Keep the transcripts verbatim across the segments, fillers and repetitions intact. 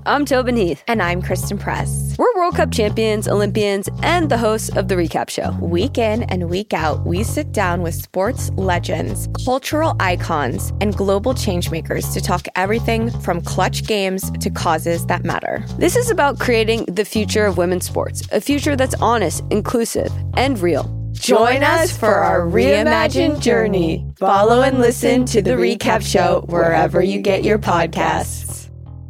I'm Tobin Heath. And I'm Kristen Press. We're World Cup champions, Olympians, and the hosts of The Recap Show. Week in and week out, we sit down with sports legends, cultural icons, and global changemakers to talk everything from clutch games to causes that matter. This is about creating the future of women's sports, a future that's honest, inclusive, and real. Join us for our reimagined journey. Follow and listen to The Recap Show wherever you get your podcasts.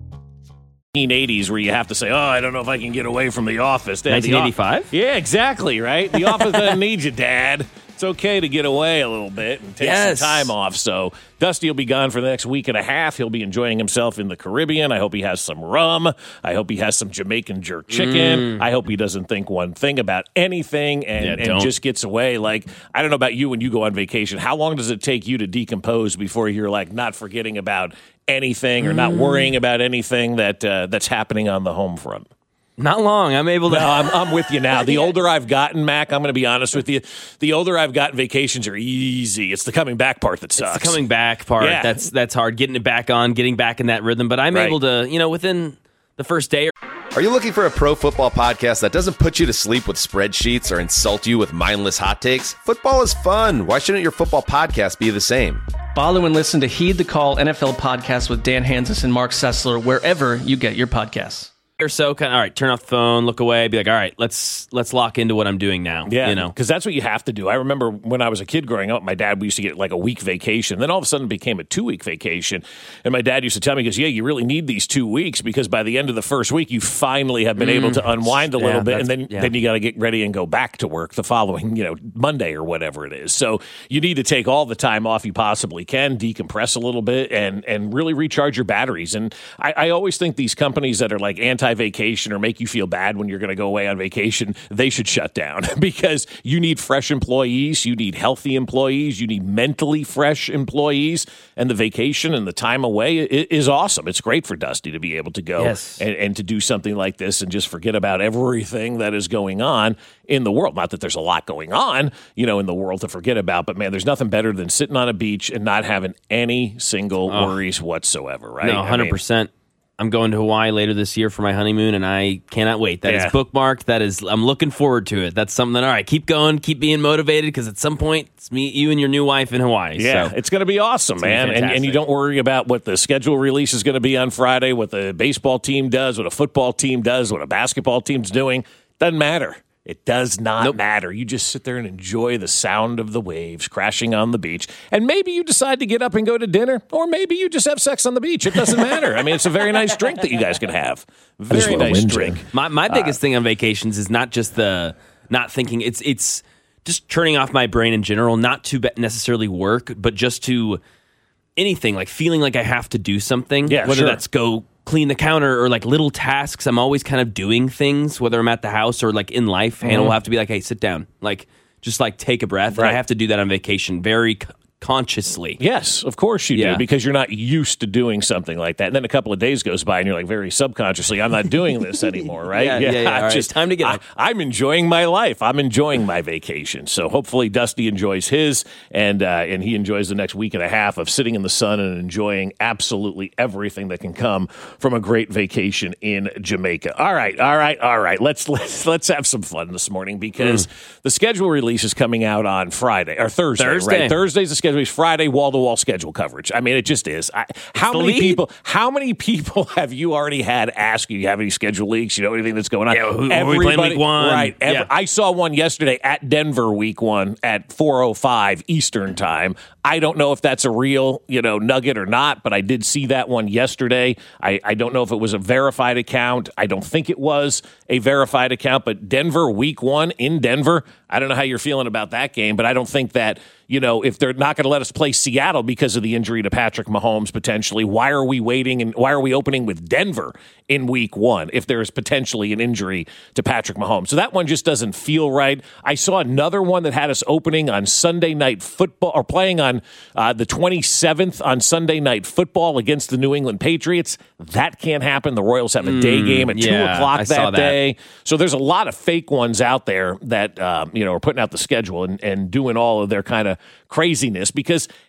nineteen eighties where you have to say, oh, I don't know if I can get away from the office. Dad, nineteen eighty-five? The o- yeah, exactly, right? The office doesn't need you, Dad. It's okay to get away a little bit and take yes. some time off. So Dusty will be gone for the next week and a half. He'll be enjoying himself in the Caribbean. I hope he has some rum. I hope he has some Jamaican jerk chicken. Mm. I hope he doesn't think one thing about anything and, yeah, and just gets away. Like, I don't know about you when you go on vacation. How long does it take you to decompose before you're like not forgetting about anything or not worrying about anything that uh, that's happening on the home front? Not long. I'm able to. No, I'm, I'm with you now. The older I've gotten, Mac, I'm going to be honest with you. The older I've gotten, vacations are easy. It's the coming back part that sucks. It's the coming back part. Yeah. That's that's hard. Getting it back on, getting back in that rhythm. But I'm right. able to, you know, within the first day. Are you looking for a pro football podcast that doesn't put you to sleep with spreadsheets or insult you with mindless hot takes? Football is fun. Why shouldn't your football podcast be the same? Follow and listen to Heed the Call N F L podcast with Dan Hansis and Mark Sessler wherever you get your podcasts. Or so, kind of, all right, turn off the phone, look away, be like, all right, let's let's lock into what I'm doing now. Yeah, you know, because that's what you have to do. I remember when I was a kid growing up, my dad, we used to get like a week vacation. Then all of a sudden it became a two-week vacation. And my dad used to tell me, he goes, yeah, you really need these two weeks because by the end of the first week, you finally have been mm. able to unwind a little yeah, bit. And then, yeah. then you got to get ready and go back to work the following, you know, Monday or whatever it is. So you need to take all the time off you possibly can, decompress a little bit, and, and really recharge your batteries. And I, I always think these companies that are like anti-vacation or make you feel bad when you're going to go away on vacation, they should shut down because you need fresh employees, you need healthy employees, you need mentally fresh employees, and the vacation and the time away is awesome. It's great for Dusty to be able to go yes. and, and to do something like this and just forget about everything that is going on in the world. Not that there's a lot going on, you know, in the world to forget about, but man, there's nothing better than sitting on a beach and not having any single oh. worries whatsoever, right? No, one hundred percent. I mean, I'm going to Hawaii later this year for my honeymoon, and I cannot wait. That yeah. is bookmarked. That is, I'm looking forward to it. That's something that, all right, keep going, keep being motivated, because at some point, it's me, you, and your new wife in Hawaii. Yeah, so. it's going to be awesome, man. And, and you don't worry about what the schedule release is going to be on Friday, what the baseball team does, what a football team does, what a basketball team's doing. Doesn't matter. It does not nope. matter. You just sit there and enjoy the sound of the waves crashing on the beach. And maybe you decide to get up and go to dinner, or maybe you just have sex on the beach. It doesn't matter. I mean, it's a very nice drink that you guys can have. Very nice drink. My my biggest uh, thing on vacations is not just the not thinking. It's it's just turning off my brain in general, not to necessarily work, but just to anything, like feeling like I have to do something, yeah, whether sure. that's go clean the counter or like little tasks. I'm always kind of doing things, whether I'm at the house or like in life. Mm-hmm. Hannah will have to be like, hey, sit down. Like, just like take a breath. Right. And I have to do that on vacation very c- consciously. Yes, of course you yeah. do, because you're not used to doing something like that. And then a couple of days goes by and you're like very subconsciously, I'm not doing this anymore, right? yeah, yeah, yeah. yeah. All just right. Time to get up. I, I'm enjoying my life. I'm enjoying my vacation. So hopefully Dusty enjoys his, and uh, and he enjoys the next week and a half of sitting in the sun and enjoying absolutely everything that can come from a great vacation in Jamaica. All right, all right, all right. Let's let's let's have some fun this morning, because mm. the schedule release is coming out on Friday or Thursday. Thursday. Right? Thursday's the schedule. It's Friday. Wall-to-wall schedule coverage. I mean, it just is. I, how many lead. people? How many people have you already had ask you? You have any schedule leaks? You know anything that's going on? Yeah, who, who we playing week one? Right. Every, yeah. I saw one yesterday at Denver week one at four oh five Eastern time. I don't know if that's a real, you know, nugget or not, but I did see that one yesterday. I, I don't know if it was a verified account. I don't think it was a verified account, but Denver week one in Denver. I don't know how you're feeling about that game, but I don't think that, you know, if they're not going to let us play Seattle because of the injury to Patrick Mahomes potentially, why are we waiting and why are we opening with Denver in week one if there is potentially an injury to Patrick Mahomes? So that one just doesn't feel right. I saw another one that had us opening on Sunday Night Football, or playing on uh, the twenty-seventh on Sunday Night Football against the New England Patriots. That can't happen. The Royals have a day game at yeah, two o'clock I that, saw that day. So there's a lot of fake ones out there that, um, you know, are putting out the schedule and, and doing all of their kind of craziness, because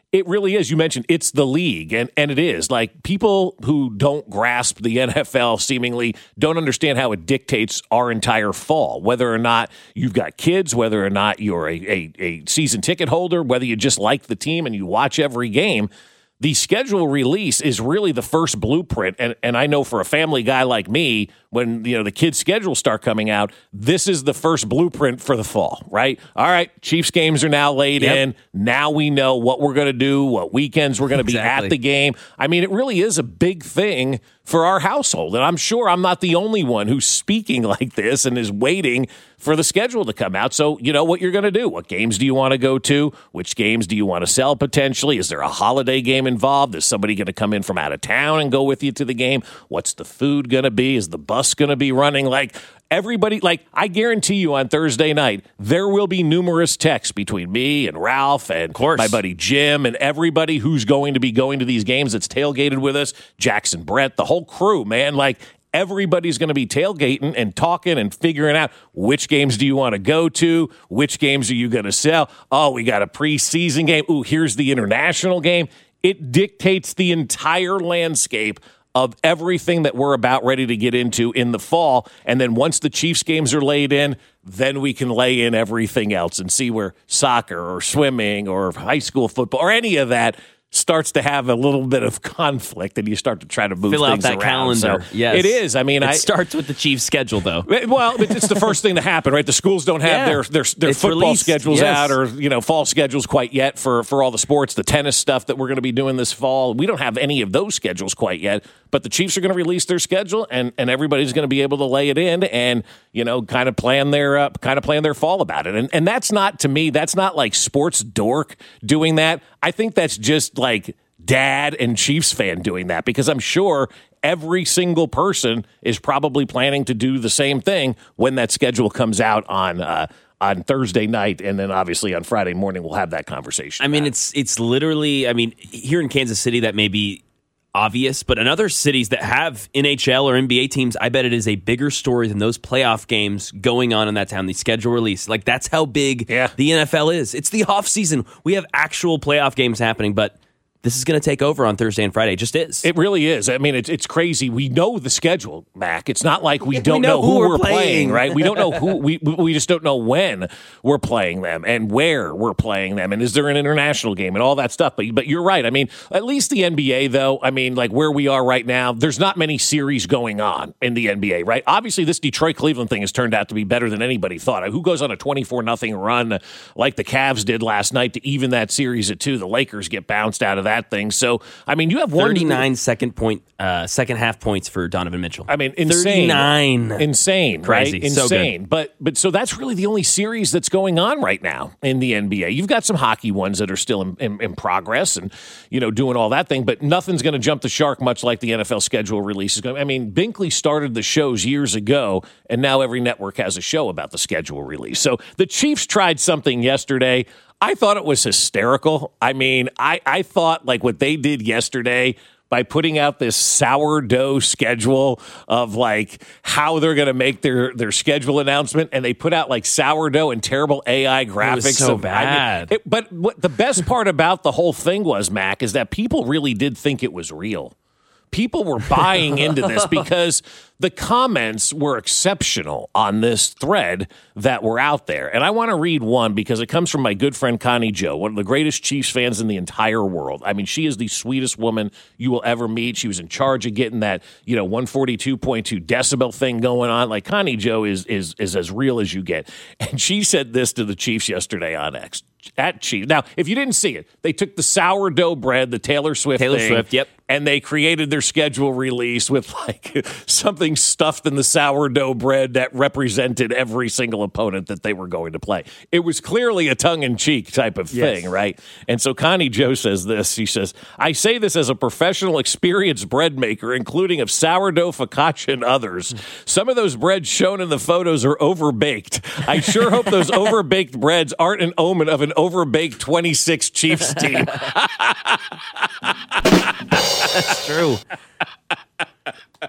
It really is. You mentioned it's the league, and, and it is. Like, people who don't grasp the N F L seemingly don't understand how it dictates our entire fall, whether or not you've got kids, whether or not you're a, a, a season ticket holder, whether you just like the team and you watch every game. The schedule release is really the first blueprint, and, and I know for a family guy like me, when you know the kids' schedules start coming out, this is the first blueprint for the fall, right? All right, Chiefs games are now laid yep. in. Now we know what we're going to do, what weekends we're going to be exactly. at the game. I mean, it really is a big thing for our household, and I'm sure I'm not the only one who's speaking like this and is waiting for the schedule to come out. So you know what you're going to do. What games do you want to go to? Which games do you want to sell potentially? Is there a holiday game involved? Is somebody going to come in from out of town and go with you to the game? What's the food going to be? Is the bus going to be running? Like, everybody, like, I guarantee you on Thursday night, there will be numerous texts between me and Ralph and my buddy Jim and everybody who's going to be going to these games that's tailgated with us, Jackson Brett, the whole crew, man. Like, everybody's going to be tailgating and talking and figuring out which games do you want to go to, which games are you going to sell. Oh, we got a preseason game. Ooh, here's the international game. It dictates the entire landscape of everything that we're about ready to get into in the fall. And then once the Chiefs games are laid in, then we can lay in everything else and see where soccer or swimming or high school football or any of that starts to have a little bit of conflict, and you start to try to move Fill things out that around. calendar. So yes. It is. I mean, it I, starts with the Chiefs' schedule, though. Well, it's the first thing to happen, right? The schools don't have yeah. their their, their football released. schedules yes. out, or you know, fall schedules quite yet for for all the sports, the tennis stuff that we're going to be doing this fall. We don't have any of those schedules quite yet. But the Chiefs are going to release their schedule, and, and everybody's going to be able to lay it in, and you know, kind of plan their uh, kind of plan their fall about it. And and that's not, to me, that's not like sports dork doing that. I think that's just like dad and Chiefs fan doing that, because I'm sure every single person is probably planning to do the same thing when that schedule comes out on uh, on Thursday night, and then obviously on Friday morning we'll have that conversation. I mean, it's it's literally, I mean, here in Kansas City that may be obvious, but in other cities that have N H L or N B A teams, I bet it is a bigger story than those playoff games going on in that town, the schedule release. Like, that's how big yeah. the N F L is. It's the off season. We have actual playoff games happening, but this is going to take over on Thursday and Friday. It just is. It really is. I mean, it's it's crazy. We know the schedule, Mac. It's not like we yeah, don't we know, know who, who we're, we're playing. playing, right? We don't know who. We we just don't know when we're playing them and where we're playing them, and is there an international game and all that stuff. But but you're right. I mean, at least the N B A, though. I mean, like where we are right now, there's not many series going on in the N B A, right? Obviously, this Detroit-Cleveland thing has turned out to be better than anybody thought. Who goes on a twenty-four nothing run like the Cavs did last night to even that series at two? The Lakers get bounced out of that thing. So, I mean, you have one thirty-nine second point, uh, second half points for Donovan Mitchell. I mean, insane, thirty-nine, insane, crazy, right? Insane. So but but so that's really the only series that's going on right now in the N B A. You've got some hockey ones that are still in, in, in progress, and you know, doing all that thing. But nothing's going to jump the shark, much like the N F L schedule release is going. I mean, Binkley started the shows years ago, and now every network has a show about the schedule release. So the Chiefs tried something yesterday. I thought it was hysterical. I mean, I, I thought like what they did yesterday by putting out this sourdough schedule of like how they're going to make their, their schedule announcement, and they put out like sourdough and terrible A I graphics. It was so of, bad. I mean, it, but what the best part about the whole thing was, Mac, is that people really did think it was real. People were buying into this because the comments were exceptional on this thread that were out there. And I want to read one because it comes from my good friend Connie Joe, one of the greatest Chiefs fans in the entire world. I mean, she is the sweetest woman you will ever meet. She was in charge of getting that, you know, one forty-two point two decibel thing going on. Like, Connie Joe is is is as real as you get. And she said this to the Chiefs yesterday on X. At Chiefs. Now, if you didn't see it, they took the sourdough bread, the Taylor Swift Taylor thing, Swift, yep. and they created their schedule release with like something stuffed in the sourdough bread that represented every single opponent that they were going to play. It was clearly a tongue-in-cheek type of thing, yes. right? And so Connie Joe says this. She says, I say this as a professional, experienced bread maker, including of sourdough, focaccia, and others. Some of those breads shown in the photos are overbaked. I sure hope those overbaked breads aren't an omen of an overbaked twenty-six Chiefs team. That's true.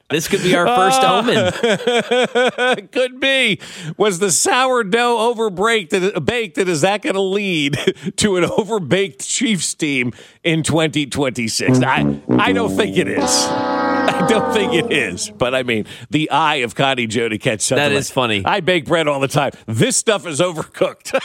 This could be our first omen. Could be. Was the sourdough overbaked and baked, and is that going to lead to an overbaked Chiefs team in twenty twenty-six? I, I don't think it is. I don't think it is. But, I mean, the eye of Connie Joe to catch something. That is like, funny. I bake bread all the time. This stuff is overcooked.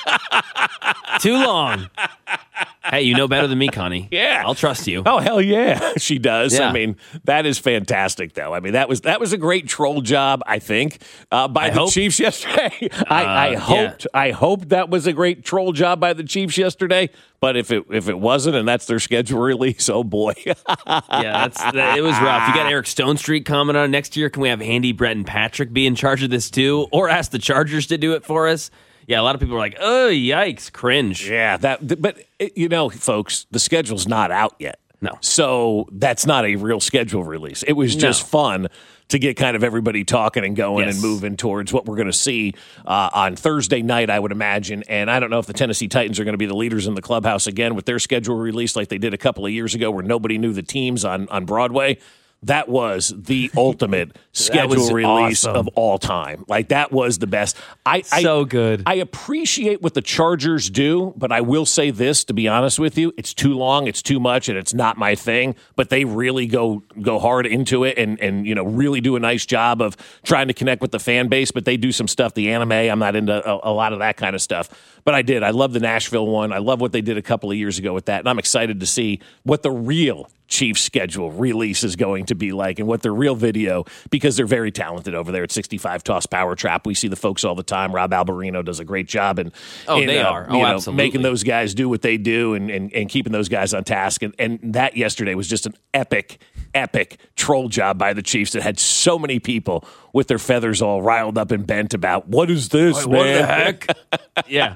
Too long. Hey, you know better than me, Connie. Yeah. I'll trust you. Oh, hell yeah, she does. Yeah. I mean, that is fantastic, though. I mean, that was that was a great troll job, I think, uh, by I the hope. Chiefs yesterday. I, Uh, I yeah. hoped I hoped that was a great troll job by the Chiefs yesterday. But if it if it wasn't, and that's their schedule release, oh boy. Yeah, that's that, it was rough. You got Eric Stone Street comment on it next year. Can we have Andy, Brett, and Patrick be in charge of this too, or ask the Chargers to do it for us? Yeah, a lot of people are like, "Oh, yikes, cringe." Yeah, that. But it, you know, folks, the schedule's not out yet. No. So that's not a real schedule release. It was just No. fun to get kind of everybody talking and going Yes. and moving towards what we're going to see uh, on Thursday night, I would imagine. And I don't know if the Tennessee Titans are going to be the leaders in the clubhouse again with their schedule release like they did a couple of years ago where nobody knew the teams on, on Broadway. That was the ultimate schedule was release awesome. of all time. Like, that was the best. I, So I, good. I appreciate what the Chargers do, but I will say this, to be honest with you, it's too long, it's too much, and it's not my thing. But they really go go hard into it and, and you know, really do a nice job of trying to connect with the fan base. But they do some stuff, the anime, I'm not into a, a lot of that kind of stuff. But I did. I love the Nashville one. I love what they did a couple of years ago with that. And I'm excited to see what the real Chiefs schedule release is going to be like and what their real video, because they're very talented over there at sixty-five Toss Power Trap. We see the folks all the time. Rob Alberino does a great job in, Oh, in, they uh, are. Oh, you know, absolutely. making those guys do what they do and, and, and keeping those guys on task. And, and that yesterday was just an epic, epic troll job by the Chiefs that had so many people with their feathers all riled up and bent about, what is this, man? What the heck? Yeah.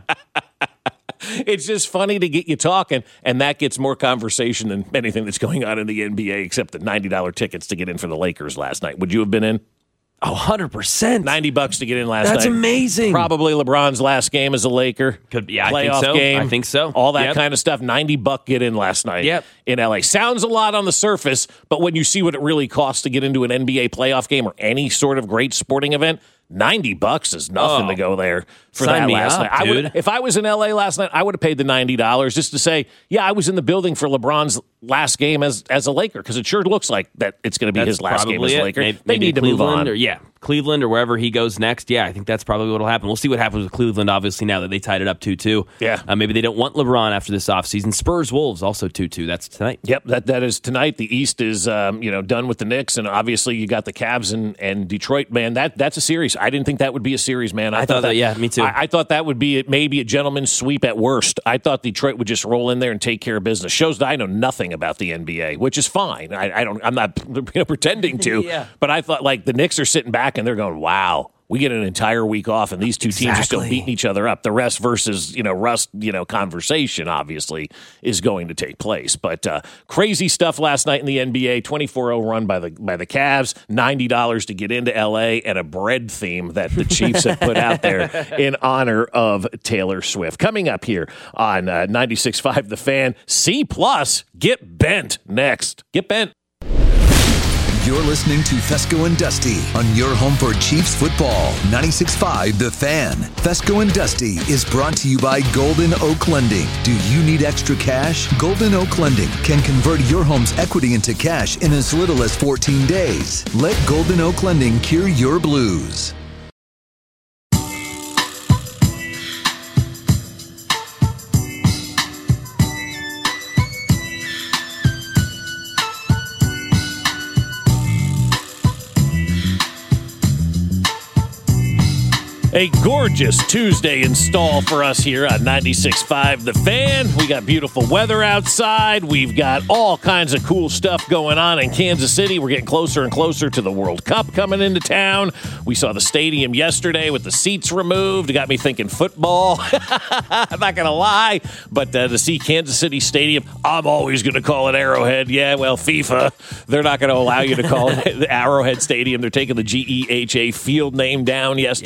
It's just funny to get you talking, and that gets more conversation than anything that's going on in the N B A except the ninety dollars tickets to get in for the Lakers last night. Would you have been in? Oh, one hundred percent. ninety bucks to get in last That's night. amazing. Probably LeBron's last game as a Laker. Could- yeah, I Playoff think so. game. I think so. All that Yep. kind of stuff. ninety buck get in last night Yep. in L A. Sounds a lot on the surface, but when you see what it really costs to get into an N B A playoff game or any sort of great sporting event, ninety bucks is nothing Oh. to go there for Sign that me last up, night. I would, dude. if I was in L A last night, I would have paid the ninety dollars just to say, yeah, I was in the building for LeBron's last game as as a Laker, because it sure looks like that it's going to be That's his last game as probably a it. Laker. Maybe, they maybe need to Cleveland move on. Or, yeah, Cleveland or wherever he goes next. Yeah, I think that's probably what will happen. We'll see what happens with Cleveland, obviously, now that they tied it up two two. Yeah. Uh, maybe they don't want LeBron after this offseason. Spurs Wolves also two two. That's tonight. Yep, that that is tonight. The East is um, you know done with the Knicks, and obviously you got the Cavs and, and Detroit. Man, that that's a series. I didn't think that would be a series, man. I, I thought that- yeah, me too. I, I thought that would be maybe a gentleman's sweep at worst. I thought Detroit would just roll in there and take care of business. Shows that I know nothing about the N B A, which is fine. I, I don't. I'm not you know, pretending to. Yeah. But I thought like the Knicks are sitting back and they're going, wow. We get an entire week off, and these two teams are still Exactly. beating each other up. The rest versus, you know, rust, you know, conversation obviously is going to take place. But uh, crazy stuff last night in the N B A. twenty-four oh run by the by the Cavs. ninety dollars to get into L A, and a bread theme that the Chiefs have put out there in honor of Taylor Swift. Coming up here on uh, ninety-six point five The Fan. C plus. Get bent next. Get bent. You're listening to Fesco and Dusty on your home for Chiefs football. ninety-six point five The Fan. Fesco and Dusty is brought to you by Golden Oak Lending. Do you need extra cash? Golden Oak Lending can convert your home's equity into cash in as little as fourteen days. Let Golden Oak Lending cure your blues. A gorgeous Tuesday install for us here on ninety-six point five The Fan. We got beautiful weather outside. We've got all kinds of cool stuff going on in Kansas City. We're getting closer and closer to the World Cup coming into town. We saw the stadium yesterday with the seats removed. It got me thinking football. I'm not going to lie. But uh, to see Kansas City Stadium, I'm always going to call it Arrowhead. Yeah, well, FIFA, they're not going to allow you to call it the Arrowhead Stadium. They're taking the G E H A field name down yesterday Yeah, it and took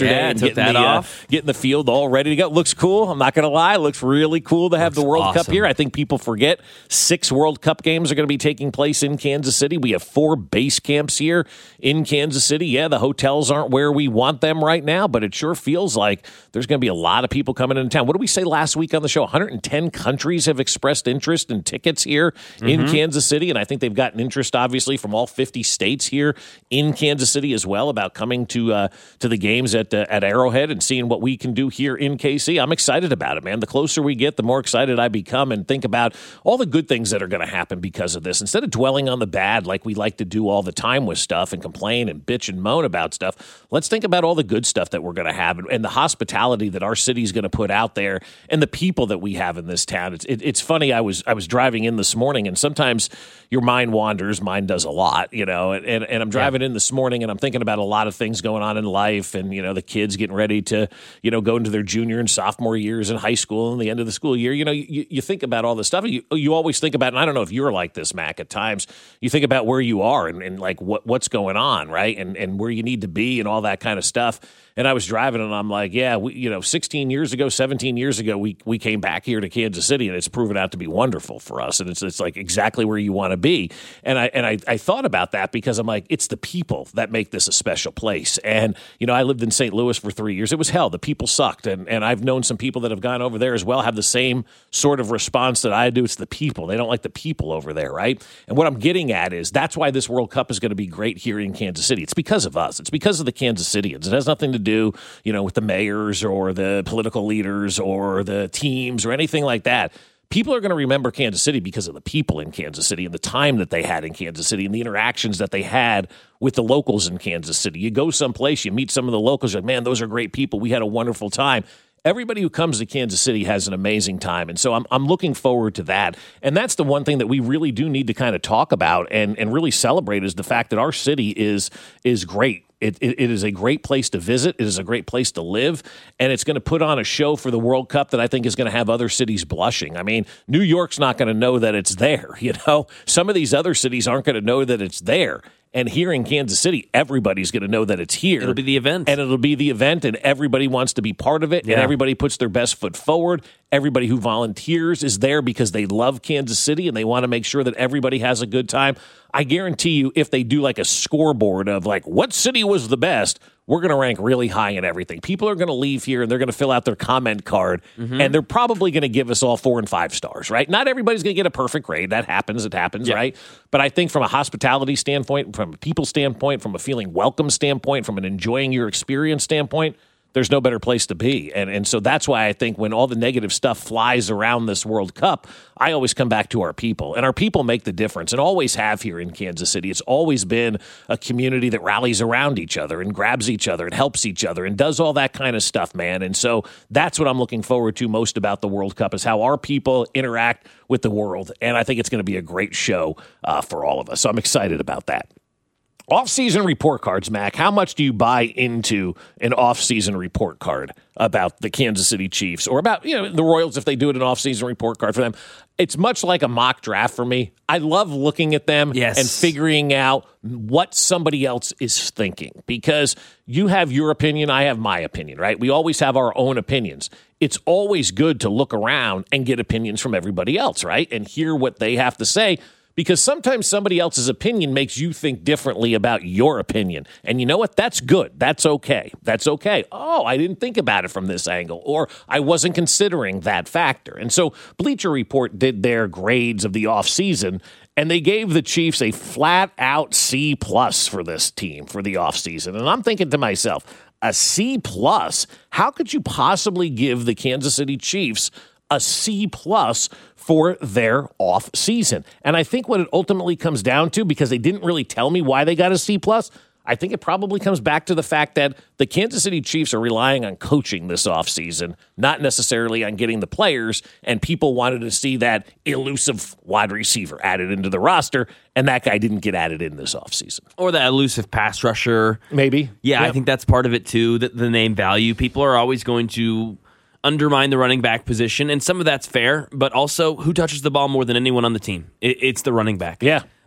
getting that the, off. Uh, getting the field all ready to go. Looks cool. I'm not going to lie. It looks really cool to have Looks the World awesome. Cup here. I think people forget six World Cup games are going to be taking place in Kansas City. We have four base camps here in Kansas City. Yeah, the hotels aren't where we want them right now, but it sure feels like there's going to be a lot of people coming into town. What did we say last week on the show? one hundred ten countries have expressed interest in tickets here mm-hmm. in Kansas City, and I think they've gotten interest, obviously, from all fifty states here in Kansas City as well about coming to uh, to the games at uh, at Arrowhead and seeing what we can do here in K C. I'm excited about it, man. The closer we get, the more excited I become and think about all the good things that are going to happen because of this. Instead of dwelling on the bad like we like to do all the time with stuff and complain and bitch and moan about stuff, let's think about all the good stuff that we're going to have and, and the hospitality that our city is going to put out there and the people that we have in this town. It's it, it's funny. I was I was driving in this morning, and sometimes your mind wanders. Mine does a lot, you know. And, and, and I'm driving yeah. in this morning, and I'm thinking about a lot of things going on in life, and you know, the kids getting ready to, you know, go into their junior and sophomore years in high school and the end of the school year. You know, you, you think about all this stuff. You you always think about, and I don't know if you're like this, Mac. At times, you think about where you are and, and like what what's going on, right, and and where you need to be and all that kind of stuff. And I was driving, and I'm like, yeah, we, you know, sixteen years ago, seventeen years ago, we we came back here to Kansas City, and it's proven out to be wonderful for us. And it's it's like exactly where you want to be. And I and I, I thought about that because I'm like, it's the people that make this a special place. And you know, I lived in Saint Louis for three years. It was hell. The people sucked, and and I've known some people that have gone over there as well, have the same sort of response that I do. It's the people. They don't like the people over there, right? And what I'm getting at is that's why this World Cup is going to be great here in Kansas City. It's because of us. It's because of the Kansas Cityans. It has nothing to do, you know, with the mayors or the political leaders or the teams or anything like that. People are going to remember Kansas City because of the people in Kansas City and the time that they had in Kansas City and the interactions that they had with the locals in Kansas City. You go someplace, you meet some of the locals, you're like, man, those are great people. We had a wonderful time. Everybody who comes to Kansas City has an amazing time. And so I'm I'm looking forward to that. And that's the one thing that we really do need to kind of talk about and, and really celebrate is the fact that our city is is great. It, it, it is a great place to visit. It is a great place to live. And it's going to put on a show for the World Cup that I think is going to have other cities blushing. I mean, New York's not going to know that it's there, you know? Some of these other cities aren't going to know that it's there. And here in Kansas City, everybody's going to know that it's here. It'll be the event. And it'll be the event, and everybody wants to be part of it, yeah. and everybody puts their best foot forward. Everybody who volunteers is there because they love Kansas City, and they want to make sure that everybody has a good time. I guarantee you, if they do like a scoreboard of like, what city was the best, we're going to rank really high in everything. People are going to leave here, and they're going to fill out their comment card, mm-hmm. and they're probably going to give us all four and five stars, right? Not everybody's going to get a perfect grade. That happens. It happens, yeah. right? But I think from a hospitality standpoint, from a people standpoint, from a feeling welcome standpoint, from an enjoying your experience standpoint, there's no better place to be. And and so that's why I think when all the negative stuff flies around this World Cup, I always come back to our people. And our people make the difference and always have here in Kansas City. It's always been a community that rallies around each other and grabs each other and helps each other and does all that kind of stuff, man. And so that's what I'm looking forward to most about the World Cup is how our people interact with the world. And I think it's going to be a great show uh, for all of us. So I'm excited about that. Off-season report cards, Mac. How much do you buy into an off-season report card about the Kansas City Chiefs or about, you know, the Royals if they do it an off-season report card for them? It's much like a mock draft for me. I love looking at them yes. and figuring out what somebody else is thinking because you have your opinion, I have my opinion, right? We always have our own opinions. It's always good to look around and get opinions from everybody else, right? And hear what they have to say. Because sometimes somebody else's opinion makes you think differently about your opinion. And you know what? That's good. That's okay. That's okay. Oh, I didn't think about it from this angle, or I wasn't considering that factor. And so Bleacher Report did their grades of the offseason, and they gave the Chiefs a flat-out C plus for this team for the offseason. And I'm thinking to myself, a C plus? How could you possibly give the Kansas City Chiefs a C plus for their off season? And I think what it ultimately comes down to, because they didn't really tell me why they got a C plus, I think it probably comes back to the fact that the Kansas City Chiefs are relying on coaching this offseason, not necessarily on getting the players, and people wanted to see that elusive wide receiver added into the roster, and that guy didn't get added in this offseason. Or that elusive pass rusher. Maybe. Yeah, yep. I think that's part of it too, the, the name value. People are always going to undermine the running back position, and some of that's fair, but also who touches the ball more than anyone on the team? It, it's the running back. Yeah.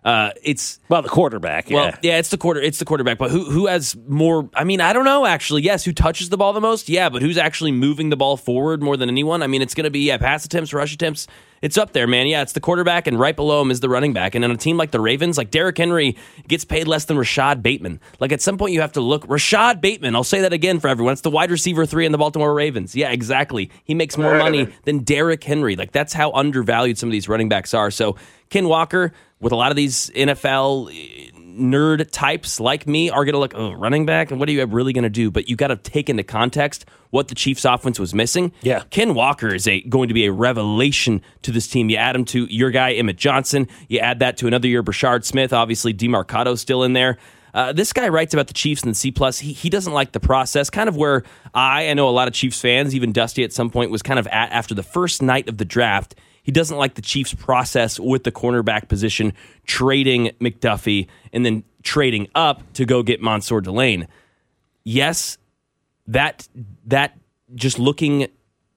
Uh, it's well the quarterback. Yeah. Well, yeah, it's the quarter. It's the quarterback. But who who has more? I mean, I don't know. Actually, yes, who touches the ball the most? Yeah, but who's actually moving the ball forward more than anyone? I mean, it's going to be yeah, pass attempts, rush attempts. It's up there, man. Yeah, it's the quarterback, and right below him is the running back. And on a team like the Ravens, like Derrick Henry gets paid less than Rashad Bateman. Like at some point, you have to look Rashad Bateman. I'll say that again for everyone. It's the wide receiver three in the Baltimore Ravens. Yeah, exactly. He makes more money than Derrick Henry. Like that's how undervalued some of these running backs are. So Ken Walker, with a lot of these N F L nerd types like me, are going to look, oh, running back, and what are you really going to do? But you got to take into context what the Chiefs' offense was missing. Yeah, Ken Walker is a going to be a revelation to this team. You add him to your guy Emmett Johnson. You add that to another year Brashard Smith. Obviously, DeMarcato's still in there. Uh, this guy writes about the Chiefs in the C plus. He he doesn't like the process. Kind of where I I know a lot of Chiefs fans, even Dusty at some point, was kind of at after the first night of the draft. He doesn't like the Chiefs' process with the cornerback position, trading McDuffie and then trading up to go get Mansour Delane. Yes, that that just looking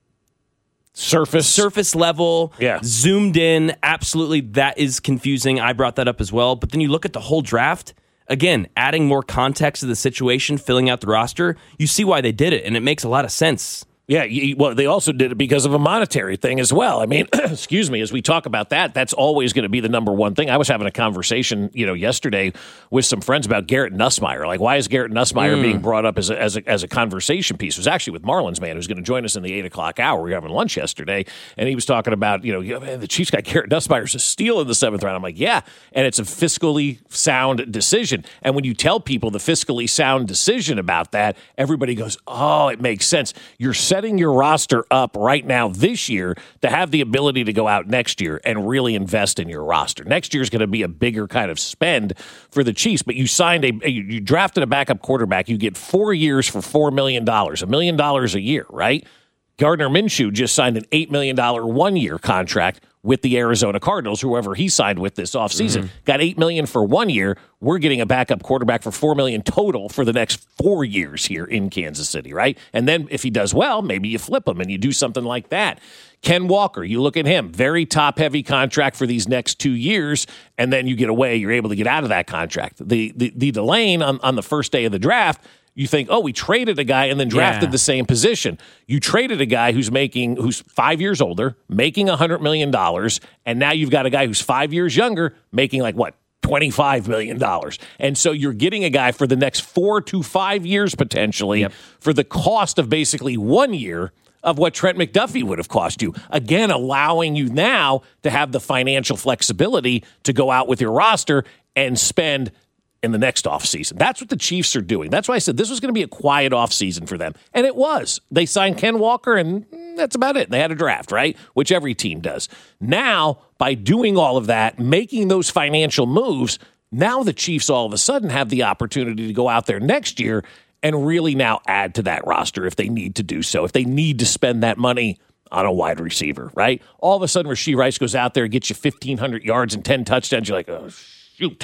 surface surface level, yeah. zoomed in, absolutely, that is confusing. I brought that up as well. But then you look at the whole draft, again, adding more context to the situation, filling out the roster, you see why they did it, and it makes a lot of sense. Yeah, you, well, they also did it because of a monetary thing as well. I mean, excuse me, as we talk about that, that's always going to be the number one thing. I was having a conversation, you know, yesterday with some friends about Garrett Nussmeier. Like, why is Garrett Nussmeier mm. being brought up as a, as a as a conversation piece? It was actually with Marlins man, who's going to join us in the eight o'clock hour. We were having lunch yesterday, and he was talking about, you know, man, the Chiefs got Garrett Nussmeier's a steal in the seventh round. I'm like, yeah, and it's a fiscally sound decision. And when you tell people the fiscally sound decision about that, everybody goes, oh, it makes sense. You're setting your roster up right now this year to have the ability to go out next year and really invest in your roster. Next year is going to be a bigger kind of spend for the Chiefs, but you signed a, you drafted a backup quarterback. You get four years for four million dollars, a million dollars a year, right? Gardner Minshew just signed an eight million dollars one-year contract with the Arizona Cardinals, whoever he signed with this offseason. Mm-hmm. Got eight million dollars for one year. We're getting a backup quarterback for four million dollars total for the next four years here in Kansas City, right? And then if he does well, maybe you flip him and you do something like that. Ken Walker, you look at him, very top-heavy contract for these next two years, and then you get away, you're able to get out of that contract. The the, the Delane on, on the first day of the draft, you think, oh, we traded a guy and then drafted yeah. the same position. You traded a guy who's making, who's five years older, making one hundred million dollars, and now you've got a guy who's five years younger, making like, what, twenty-five million dollars. And so you're getting a guy for the next four to five years potentially yep. for the cost of basically one year of what Trent McDuffie would have cost you. Again, allowing you now to have the financial flexibility to go out with your roster and spend in the next offseason. That's what the Chiefs are doing. That's why I said this was going to be a quiet offseason for them. And it was. They signed Ken Walker, and that's about it. They had a draft, right? Which every team does. Now, by doing all of that, making those financial moves, now the Chiefs all of a sudden have the opportunity to go out there next year and really now add to that roster if they need to do so, if they need to spend that money on a wide receiver, right? All of a sudden, Rashee Rice goes out there and gets you fifteen hundred yards and ten touchdowns. You're like, oh, shoot.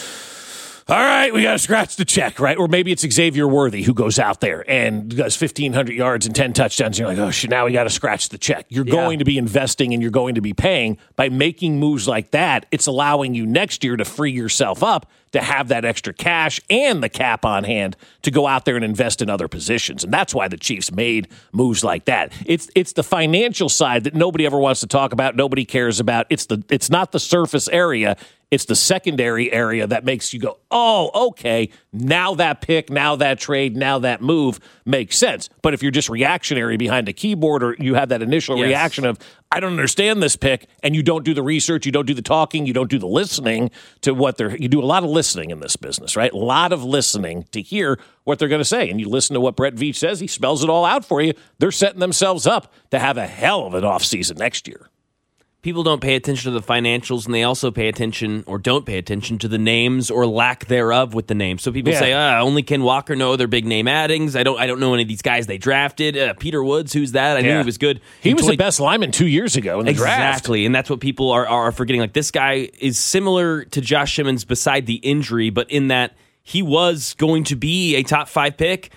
All right, we got to scratch the check, right? Or maybe it's Xavier Worthy who goes out there and does fifteen hundred yards and ten touchdowns. And you're like, oh, shit, now we got to scratch the check. You're yeah. going to be investing and you're going to be paying. By making moves like that, it's allowing you next year to free yourself up to have that extra cash and the cap on hand to go out there and invest in other positions. And that's why the Chiefs made moves like that. It's it's the financial side that nobody ever wants to talk about, nobody cares about. It's the it's not the surface area. It's the secondary area that makes you go, oh, okay, now that pick, now that trade, now that move makes sense. But if you're just reactionary behind a keyboard or you have that initial yes. reaction of, I don't understand this pick, and you don't do the research, you don't do the talking, you don't do the listening to what they're, you do a lot of listening in this business, right? A lot of listening to hear what they're going to say. And you listen to what Brett Veach says, he spells it all out for you. They're setting themselves up to have a hell of an offseason next year. People don't pay attention to the financials, and they also pay attention or don't pay attention to the names or lack thereof with the names. So people yeah. say, ah, only Ken Walker, no other big name addings. I don't I don't know any of these guys they drafted. Uh, Peter Woods, who's that? I yeah. knew he was good. He was twenty- the best lineman two years ago in the exactly. draft. Exactly, and that's what people are, are forgetting. Like, this guy is similar to Josh Simmons beside the injury, but in that he was going to be a top five pick.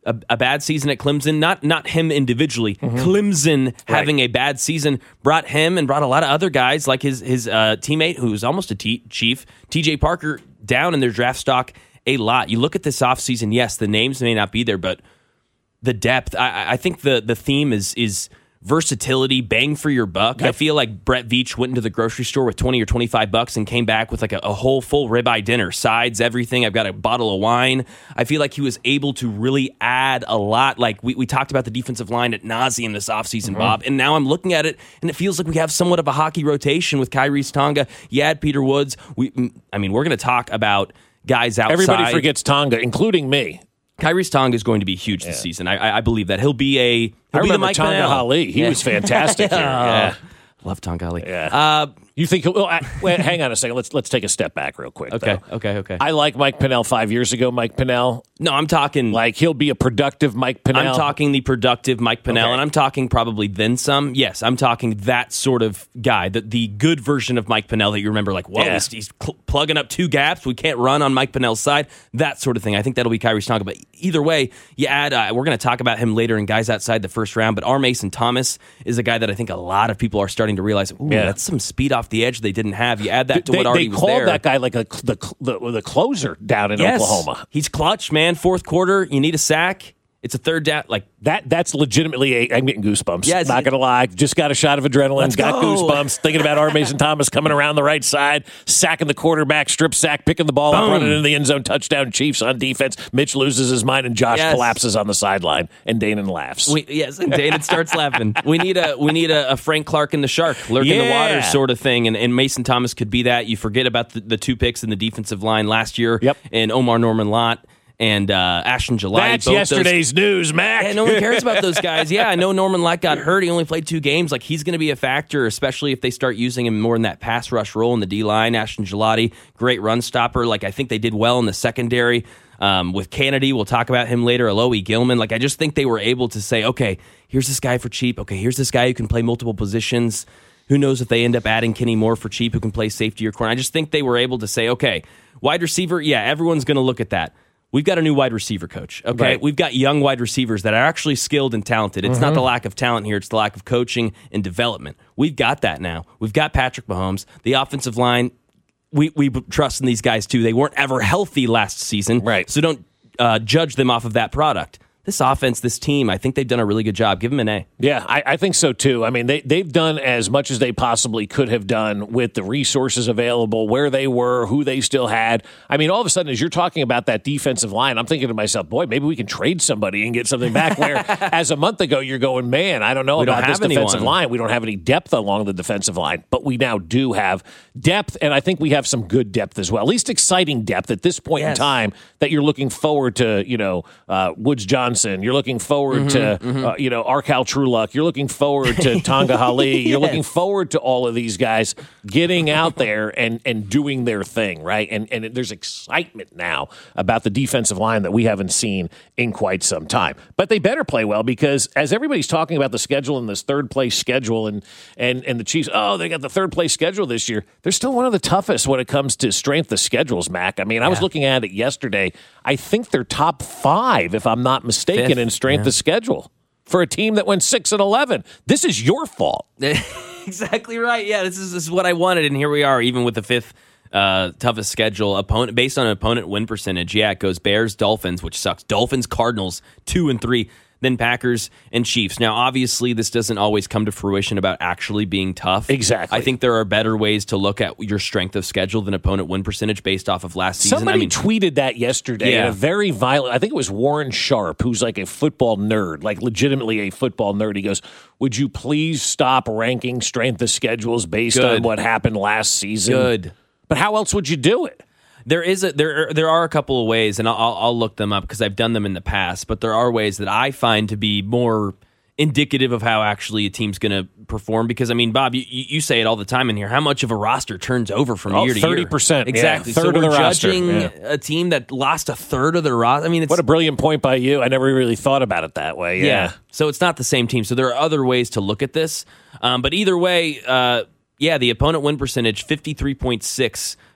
a, a bad season at Clemson. Not not him individually. Mm-hmm. Clemson right. having a bad season brought him and brought a lot of other guys like his his uh, teammate, who's almost a t- chief, T J Parker, down in their draft stock a lot. You look at this offseason, yes, the names may not be there, but the depth, I, I think the the theme is is versatility, bang for your buck. Yep. I feel like Brett Veach went into the grocery store with twenty or twenty-five bucks and came back with like a, a whole full ribeye dinner, sides, everything. I've got a bottle of wine. I feel like he was able to really add a lot. Like we, we talked about the defensive line at nauseum this offseason, mm-hmm. Bob, and now I'm looking at it and it feels like we have somewhat of a hockey rotation with Kyrie's Tonga. You add Peter Woods. We, I mean, we're going to talk about guys outside. Everybody forgets Tonga, including me. Kyrie's Tonga is going to be huge this yeah. season. I, I believe that. He'll be a he'll I be remember the Mike Tonga Pennell. Ali. He yeah. was fantastic here. Yeah. Love Tonga Ali. Yeah. Uh, you think? Well, I, wait, hang on a second. Let's let's take a step back real quick. Okay. Though. Okay. Okay. I like Mike Pennell five years ago. Mike Pennell. No, I'm talking like he'll be a productive Mike Pennell. I'm talking the productive Mike Pennell, okay. and I'm talking probably then some. Yes, I'm talking that sort of guy, the the good version of Mike Pennell that you remember. Like, whoa, yeah. he's, he's cl- plugging up two gaps. We can't run on Mike Pennell's side. That sort of thing. I think that'll be Kyrie's Tonga. But either way, you add. Uh, we're going to talk about him later in guys outside the first round. But R. Mason Thomas is a guy that I think a lot of people are starting to realize. Ooh, yeah. that's some speed off the edge they didn't have. You add that to they, what already they was there. They there. called that guy like a, the, the the closer down in yes. Oklahoma. He's clutch, man. Fourth quarter, you need a sack. It's a third down. Like that. That's legitimately. A, I'm getting goosebumps. Yeah, not gonna lie. Just got a shot of adrenaline. Let's got go. goosebumps. Thinking about R. Mason Thomas coming around the right side, sacking the quarterback, strip sack, picking the ball Boom. up, running into the end zone, touchdown. Chiefs on defense. Mitch loses his mind, and Josh yes. collapses on the sideline, and Danon laughs. We, yes, and Danon starts laughing. We need a we need a, a Frank Clark and the shark lurking yeah. the water sort of thing, and, and Mason Thomas could be that. You forget about the, the two picks in the defensive line last year, yep. and Omar Norman Lott. And uh, Ashton Gelati. That's both yesterday's those, news, Mac. Yeah, no one cares about those guys. Yeah, I know Norman Lott got hurt. He only played two games. Like, he's going to be a factor, especially if they start using him more in that pass rush role in the D-line. Ashton Gelati, great run stopper. Like, I think they did well in the secondary. Um, with Kennedy, we'll talk about him later. Alohi Gilman. Like, I just think they were able to say, okay, here's this guy for cheap. Okay, here's this guy who can play multiple positions. Who knows if they end up adding Kenny Moore for cheap who can play safety or corner. I just think they were able to say, okay, wide receiver, yeah, everyone's going to look at that. We've got a new wide receiver coach, okay? Right. We've got young wide receivers that are actually skilled and talented. It's mm-hmm. not the lack of talent here. It's the lack of coaching and development. We've got that now. We've got Patrick Mahomes. The offensive line, we, we trust in these guys, too. They weren't ever healthy last season, right? So don't uh, judge them off of that product. This offense, this team, I think they've done a really good job. Give them an A. Yeah, I, I think so, too. I mean, they, they've done as much as they possibly could have done with the resources available, where they were, who they still had. I mean, all of a sudden, as you're talking about that defensive line, I'm thinking to myself, boy, maybe we can trade somebody and get something back. Where as a month ago, you're going, man, I don't know we about don't this defensive anyone. line. We don't have any depth along the defensive line, but we now do have depth, and I think we have some good depth as well, at least exciting depth at this point yes. in time that you're looking forward to, you know, uh, Woods Johnson. You're looking forward forward mm-hmm, to, mm-hmm. Uh, you know, Arkal Trueluck. You're looking forward to Tonga Ali. You're yes. looking forward to all of these guys getting out there and, and doing their thing, right? And and there's excitement now about the defensive line that we haven't seen in quite some time. But they better play well because as everybody's talking about the schedule and this third place schedule and, and, and the Chiefs, oh, they got the third place schedule this year. They're still one of the toughest when it comes to strength of schedules, Mac. I mean, yeah. I was looking at it yesterday. I think they're top five, if I'm not mistaken, Fifth. in strength yeah. the schedule for a team that went six and eleven. This is your fault. Exactly right. Yeah, this is, this is what I wanted, and here we are, even with the fifth uh, toughest schedule opponent based on opponent win percentage. Yeah, it goes Bears, Dolphins, which sucks. Dolphins, Cardinals, two and three. Then Packers and Chiefs. Now, obviously, this doesn't always come to fruition about actually being tough. Exactly. I think there are better ways to look at your strength of schedule than opponent win percentage based off of last season. Somebody I mean, tweeted that yesterday yeah. in a very violent, I think it was Warren Sharp, who's like a football nerd, like legitimately a football nerd. He goes, would you please stop ranking strength of schedules based Good. on what happened last season? Good. But how else would you do it? There is a there there are a couple of ways, and I'll I'll look them up because I've done them in the past. But there are ways that I find to be more indicative of how actually a team's going to perform. Because I mean, Bob, you, you say it all the time in here. How much of a roster turns over from oh, year to year? thirty percent, exactly. Yeah, third so of we're the judging roster. Yeah. a team that lost a third of their roster. I mean, it's, what a brilliant point by you. I never really thought about it that way. Yeah. yeah. So it's not the same team. So there are other ways to look at this. Um, but either way, uh, yeah, the opponent win percentage fifty-three point six.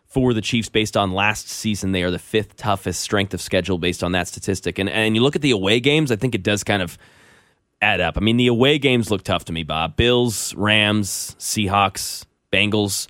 for the Chiefs based on last season. They are the fifth toughest strength of schedule based on that statistic. And and you look at the away games, I think it does kind of add up. I mean, the away games look tough to me, Bob. Bills, Rams, Seahawks, Bengals.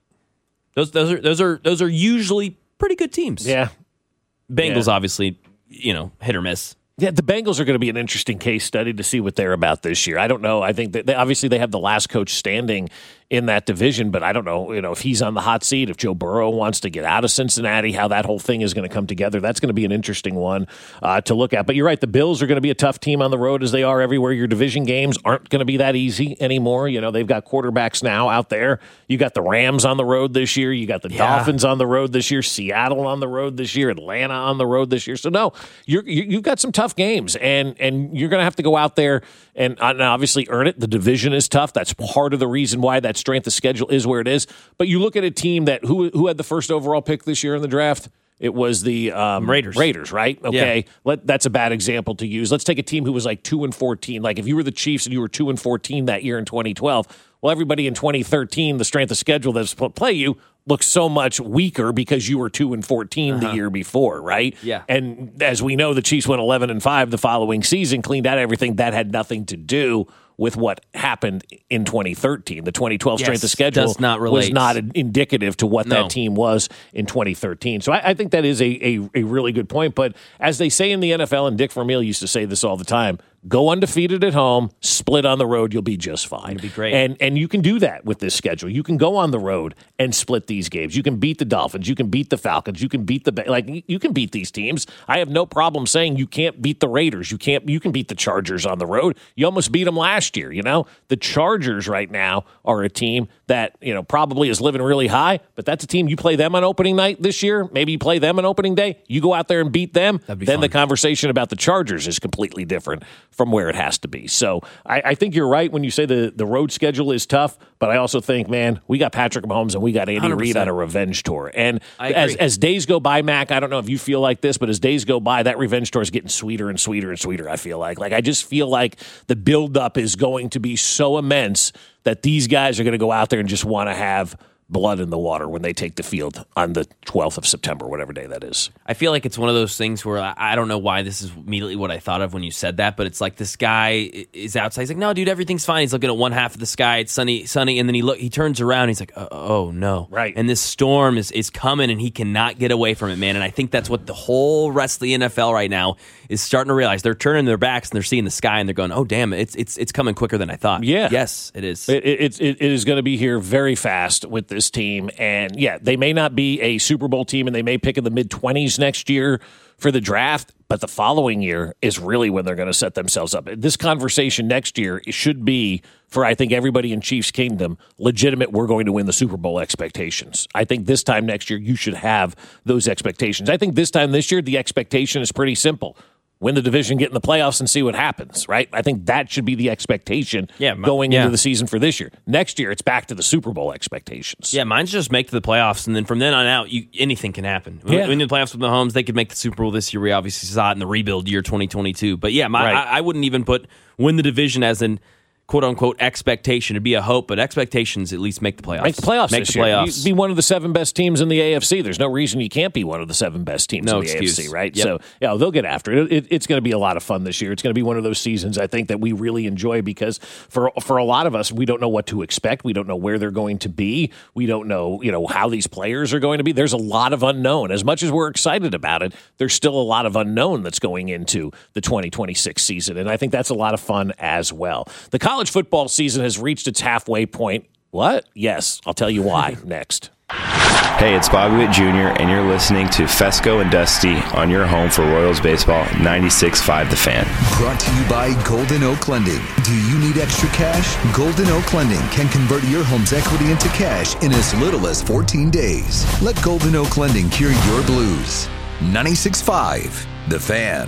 Those those are those are those are usually pretty good teams. Yeah. Bengals, yeah. obviously, you know, hit or miss. Yeah, the Bengals are going to be an interesting case study to see what they're about this year. I don't know. I think that they, obviously they have the last coach standing in that division, but I don't know, you know, if he's on the hot seat, if Joe Burrow wants to get out of Cincinnati, how that whole thing is going to come together. That's going to be an interesting one uh, to look at. But you're right, the Bills are going to be a tough team on the road as they are everywhere. Your division games aren't going to be that easy anymore. You know, they've got quarterbacks now out there. You got the Rams on the road this year. You got the yeah. Dolphins on the road this year. Seattle on the road this year. Atlanta on the road this year. So no, you're, you, you've got some tough games, and and you're going to have to go out there and, and obviously earn it. The division is tough. That's part of the reason why that strength of schedule is where it is. But you look at a team that who who had the first overall pick this year in the draft. It was the um, Raiders. Raiders, right? Okay, yeah. Let, that's a bad example to use. Let's take a team who was like two and fourteen. Like if you were the Chiefs and you were two and fourteen that year in twenty twelve. Well, everybody in twenty thirteen, the strength of schedule that's play you looks so much weaker because you were two and fourteen uh-huh. the year before, right? Yeah. And as we know, the Chiefs went eleven and five the following season, cleaned out everything. That had nothing to do with what happened in twenty thirteen. The twenty twelve yes, strength of schedule does not was not indicative to what no. that team was in twenty thirteen. So I, I think that is a, a, a really good point. But as they say in the N F L, and Dick Vermeil used to say this all the time, go undefeated at home, split on the road, you'll be just fine. It'll be great. And and you can do that with this schedule. You can go on the road and split these games. You can beat the Dolphins. You can beat the Falcons. You can beat the like. You can beat these teams. I have no problem saying you can't beat the Raiders. You can't. You can beat the Chargers on the road. You almost beat them last year. You know, the Chargers right now are a team that you know probably is living really high, but that's a team you play them on opening night this year. Maybe you play them on opening day. You go out there and beat them. That'd be then fun. The conversation about the Chargers is completely different from where it has to be. So I, I think you're right when you say the, the road schedule is tough, but I also think, man, we got Patrick Mahomes and we got Andy one hundred percent Reid on a revenge tour. And as, as days go by, Mac, I don't know if you feel like this, but as days go by, that revenge tour is getting sweeter and sweeter and sweeter, I feel like. Like I just feel like the buildup is going to be so immense that these guys are going to go out there and just want to have blood in the water when they take the field on the twelfth of September, whatever day that is. I feel like it's one of those things where I, I don't know why this is immediately what I thought of when you said that, but it's like this guy is outside. He's like, no, dude, everything's fine. He's looking at one half of the sky. It's sunny, sunny. And then he look, he turns around. And he's like, oh, oh, no. Right. And this storm is, is coming and he cannot get away from it, man. And I think that's what the whole rest of the N F L right now is starting to realize. They're turning their backs and they're seeing the sky and they're going, oh, damn, it's it's it's coming quicker than I thought. Yeah. Yes, it is. It, it, it, it is going to be here very fast with this team. And And yeah, they may not be a Super Bowl team and they may pick in the mid-twenties next year for the draft, but the following year is really when they're going to set themselves up. This conversation next year should be, for I think everybody in Chiefs Kingdom, legitimate, we're going to win the Super Bowl expectations. I think this time next year you should have those expectations. I think this time this year the expectation is pretty simple. Win the division, get in the playoffs, and see what happens, right? I think that should be the expectation yeah, going yeah. into the season for this year. Next year, it's back to the Super Bowl expectations. Yeah, mine's just make to the playoffs, and then from then on out, you, anything can happen. Yeah. Win the playoffs with Mahomes, they could make the Super Bowl this year. We obviously saw it in the rebuild year twenty twenty-two. But yeah, my, right. I, I wouldn't even put win the division as an quote-unquote expectation. It'd be a hope, but expectations at least make the playoffs. Make the playoffs Make this the year. playoffs. You be one of the seven best teams in the A F C. There's no reason you can't be one of the seven best teams No in the excuse. A F C, right? Yep. So, yeah, they'll get after it. it it's going to be a lot of fun this year. It's going to be one of those seasons, I think, that we really enjoy because for for a lot of us, we don't know what to expect. We don't know where they're going to be. We don't know, you know, how these players are going to be. There's a lot of unknown. As much as we're excited about it, there's still a lot of unknown that's going into the twenty twenty-six season, and I think that's a lot of fun as well. The college football season has reached its halfway point. What? Yes, I'll tell you why next. Hey, it's Bobby Witt Junior, and you're listening to Fesco and Dusty on your home for Royals baseball, ninety-six point five The Fan. Brought to you by Golden Oak Lending. Do you need extra cash? Golden Oak Lending can convert your home's equity into cash in as little as fourteen days. Let Golden Oak Lending cure your blues. ninety-six point five The Fan.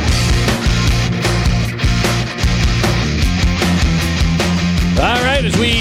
All right, as we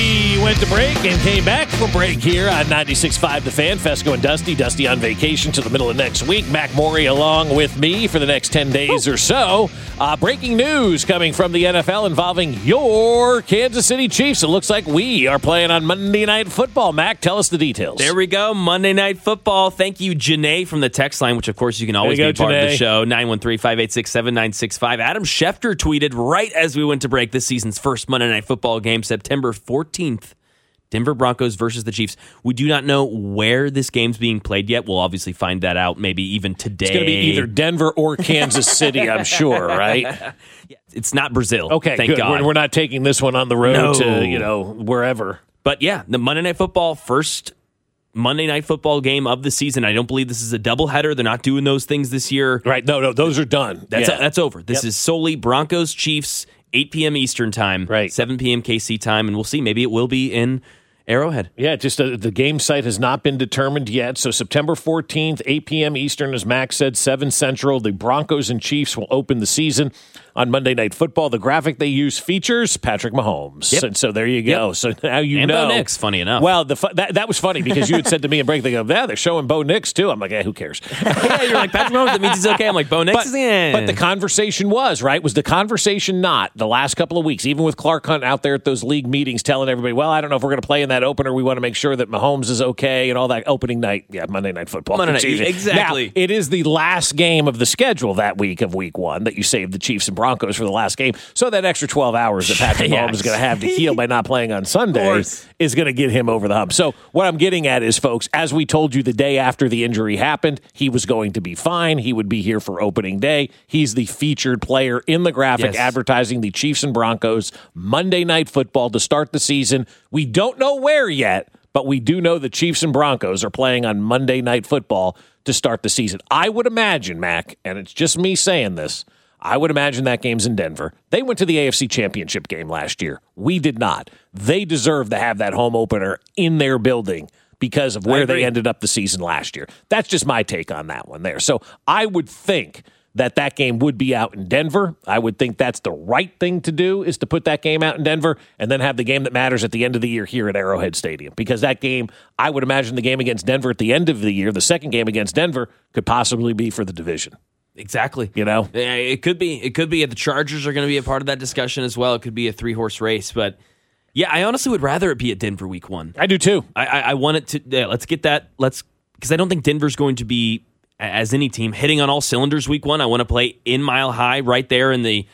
went to break and came back from break here on ninety-six point five The Fan. Fesco and Dusty. Dusty on vacation to the middle of next week. Mac Morey along with me for the next ten days or so. Uh, breaking news coming from the N F L involving your Kansas City Chiefs. It looks like we are playing on Monday Night Football. Mac, tell us the details. There we go. Monday Night Football. Thank you, Janae, from the text line, which, of course, you can always go, be part Janae. of the show. nine one three, five eight six, seven nine six five. Adam Schefter tweeted right as we went to break this season's first Monday Night Football game, September fourteenth. Denver Broncos versus the Chiefs. We do not know where this game's being played yet. We'll obviously find that out maybe even today. It's going to be either Denver or Kansas City, I'm sure, right? It's not Brazil. Okay, thank good. God. We're, we're not taking this one on the road No. to, you know, wherever. But yeah, the Monday Night Football, first Monday Night Football game of the season. I don't believe this is a doubleheader. They're not doing those things this year. Right, no, no, those are done. That's yeah. that's over. This Yep. is solely Broncos, Chiefs, eight p.m. Eastern time, Right. seven p.m. K C time, and we'll see. Maybe it will be in Arrowhead. Yeah, just uh, the game site has not been determined yet. So September fourteenth, eight p.m. Eastern, as Max said, seven Central. The Broncos and Chiefs will open the season on Monday Night Football. The graphic they use features Patrick Mahomes. Yep. And so there you go. Yep. So now you And know. Bo Nix, funny enough. Well, the fu- that, that was funny because you had said to me in break, they go, yeah, they're showing Bo Nix too. I'm like, yeah, who cares? Yeah, you're like, Patrick Mahomes, that means he's okay. I'm like, Bo Nix But, is in. but the conversation was, right? Was the conversation not the last couple of weeks, even with Clark Hunt out there at those league meetings telling everybody, well, I don't know if we're going to play in that opener. We want to make sure that Mahomes is okay and all that opening night. Yeah, Monday Night Football. Monday night, It's easy. exactly. Now, it is the last game of the schedule that week of week one that you saved the Chiefs and Broncos for the last game. So that extra twelve hours that Patrick Yes. Mahomes is going to have to heal by not playing on Sunday course. is going to get him over the hump. So what I'm getting at is, folks, as we told you the day after the injury happened, he was going to be fine. He would be here for opening day. He's the featured player in the graphic Yes. advertising the Chiefs and Broncos Monday Night Football to start the season. We don't know where yet, but we do know the Chiefs and Broncos are playing on Monday Night Football to start the season. I would imagine, Mac, and it's just me saying this, I would imagine that game's in Denver. They went to the A F C Championship game last year. We did not. They deserve to have that home opener in their building because of where they ended up the season last year. That's just my take on that one there. So I would think that that game would be out in Denver. I would think that's the right thing to do, is to put that game out in Denver and then have the game that matters at the end of the year here at Arrowhead Stadium. Because that game, I would imagine the game against Denver at the end of the year, the second game against Denver, could possibly be for the division. Exactly. You know? Yeah, it could be. It could be. The Chargers are going to be a part of that discussion as well. It could be a three-horse race. But, yeah, I honestly would rather it be at Denver week one. I do, too. I, I, I want it to yeah, – let's get that – let's because I don't think Denver's going to be, as any team, hitting on all cylinders week one. I want to play in Mile High right there in the –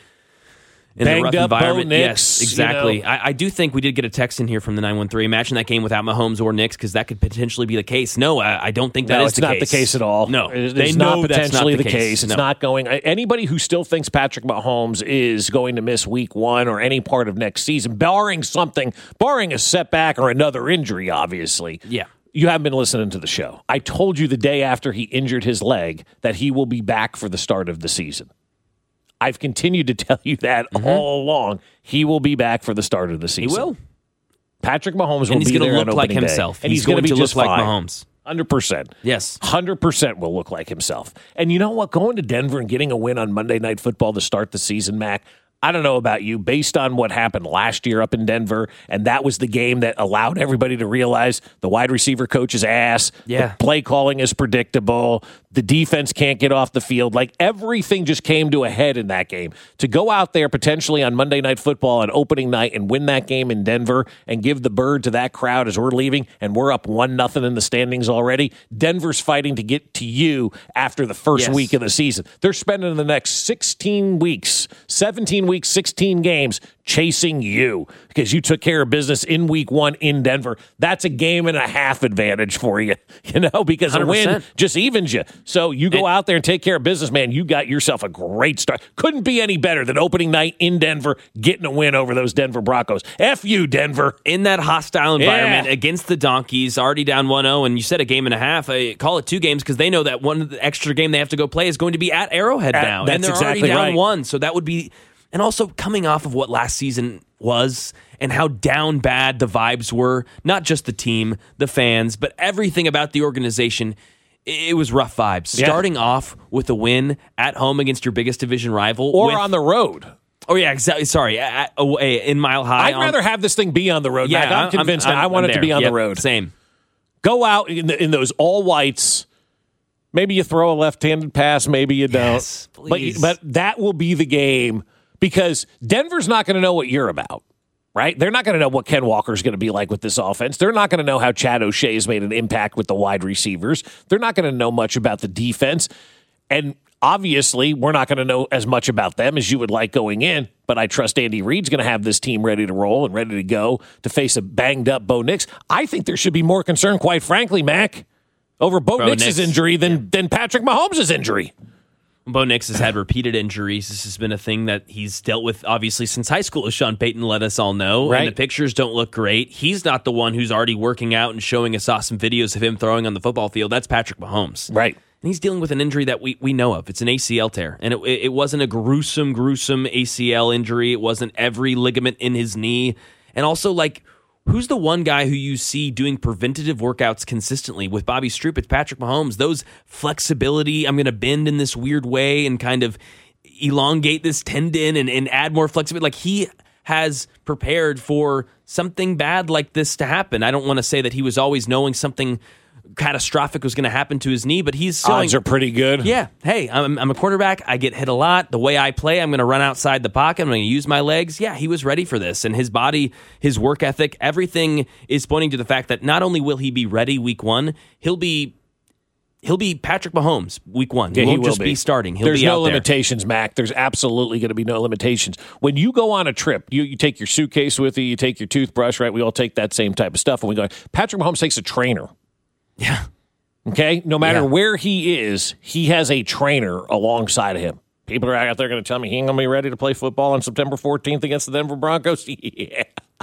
in Banged the rough up Bo environment. Nix, yes, exactly. you know. I, I do think we did get a text in here from the nine one three. Imagine that game without Mahomes or Nix, because that could potentially be the case. No, I, I don't think that no, is it's the not case. the case at all. No, It- they it's know not that's potentially not the, the case. case. It's No. not going. Anybody who still thinks Patrick Mahomes is going to miss week one or any part of next season, barring something, barring a setback or another injury, obviously. Yeah. You haven't been listening to the show. I told you the day after he injured his leg that he will be back for the start of the season. I've continued to tell you that mm-hmm. all along. He will be back for the start of the season. He will. Patrick Mahomes will and he's be going there to look on like opening day. himself. And he's, he's, going to be to just look like fine. Mahomes. one hundred percent. Yes. one hundred percent will look like himself. And you know what? Going to Denver and getting a win on Monday Night Football to start the season, Mac, I don't know about you, based on what happened last year up in Denver, and that was the game that allowed everybody to realize the wide receiver coach's ass, Yeah. the play calling is predictable, the defense can't get off the field. Like, everything just came to a head in that game. To go out there potentially on Monday Night Football on opening night and win that game in Denver and give the bird to that crowd as we're leaving and we're up one nothing in the standings already, Denver's fighting to get to you after the first Yes. week of the season. They're spending the next sixteen weeks, seventeen weeks, sixteen games chasing you because you took care of business in week one in Denver. That's a game and a half advantage for you, you know, because a win just evens you. So you go And, out there and take care of business, man. You got yourself a great start. Couldn't be any better than opening night in Denver, getting a win over those Denver Broncos. F you, Denver. In that hostile environment Yeah. against the Donkeys, already down one oh, and you said a game and a half. I call it two games because they know that one extra game they have to go play is going to be at Arrowhead At- now. that's And they're exactly already down right. one. So that would be, and also coming off of what last season was and how down bad the vibes were, not just the team, the fans, but everything about the organization. It was rough vibes. Yeah. Starting off with a win at home against your biggest division rival. Or with, on the road. Oh, yeah, exactly. Sorry. At, away, in Mile High. I'd on, rather have this thing be on the road. Yeah, Mac. I'm, I'm convinced I'm, now. I want I'm it to there. be on Yep, the road. Same. Go out in, the, in those all whites. Maybe you throw a left-handed pass. Maybe you don't. Yes, please. But, but that will be the game because Denver's not going to know what you're about. Right? They're not going to know what Ken Walker's going to be like with this offense. They're not going to know how Chad O'Shea's made an impact with the wide receivers. They're not going to know much about the defense. And obviously, we're not going to know as much about them as you would like going in. But I trust Andy Reid's going to have this team ready to roll and ready to go to face a banged-up Bo Nix. I think there should be more concern, quite frankly, Mac, over Bo, Bo Nix's Nix. injury than, yeah. than Patrick Mahomes' injury. Bo Nix has had repeated injuries. This has been a thing that he's dealt with, obviously, since high school, as Sean Payton let us all know. Right. And the pictures don't look great. He's not the one who's already working out and showing us awesome videos of him throwing on the football field. That's Patrick Mahomes. Right. And he's dealing with an injury that we, we know of. It's an A C L tear. And it, it wasn't a gruesome, gruesome A C L injury. It wasn't every ligament in his knee. And also, like, who's the one guy who you see doing preventative workouts consistently? With Bobby Stroop, it's Patrick Mahomes. Those flexibility, I'm going to bend in this weird way and kind of elongate this tendon and, and add more flexibility. Like, he has prepared for something bad like this to happen. I don't want to say that he was always knowing something catastrophic was going to happen to his knee, but he's showing, odds are pretty good. Yeah. Hey, I'm, I'm a quarterback. I get hit a lot. The way I play, I'm going to run outside the pocket. I'm going to use my legs. Yeah, he was ready for this. And his body, his work ethic, everything is pointing to the fact that not only will he be ready week one, he'll be he'll be Patrick Mahomes week one. Yeah, he won't he will just be, be starting. He'll There's be no out there. limitations, Mac. There's absolutely going to be no limitations. When you go on a trip, you, you take your suitcase with you, you take your toothbrush, right? We all take that same type of stuff. And we go, Patrick Mahomes takes a trainer. Yeah. Okay? No matter Yeah. where he is, he has a trainer alongside of him. People are out there going to tell me he ain't going to be ready to play football on September fourteenth against the Denver Broncos. Yeah.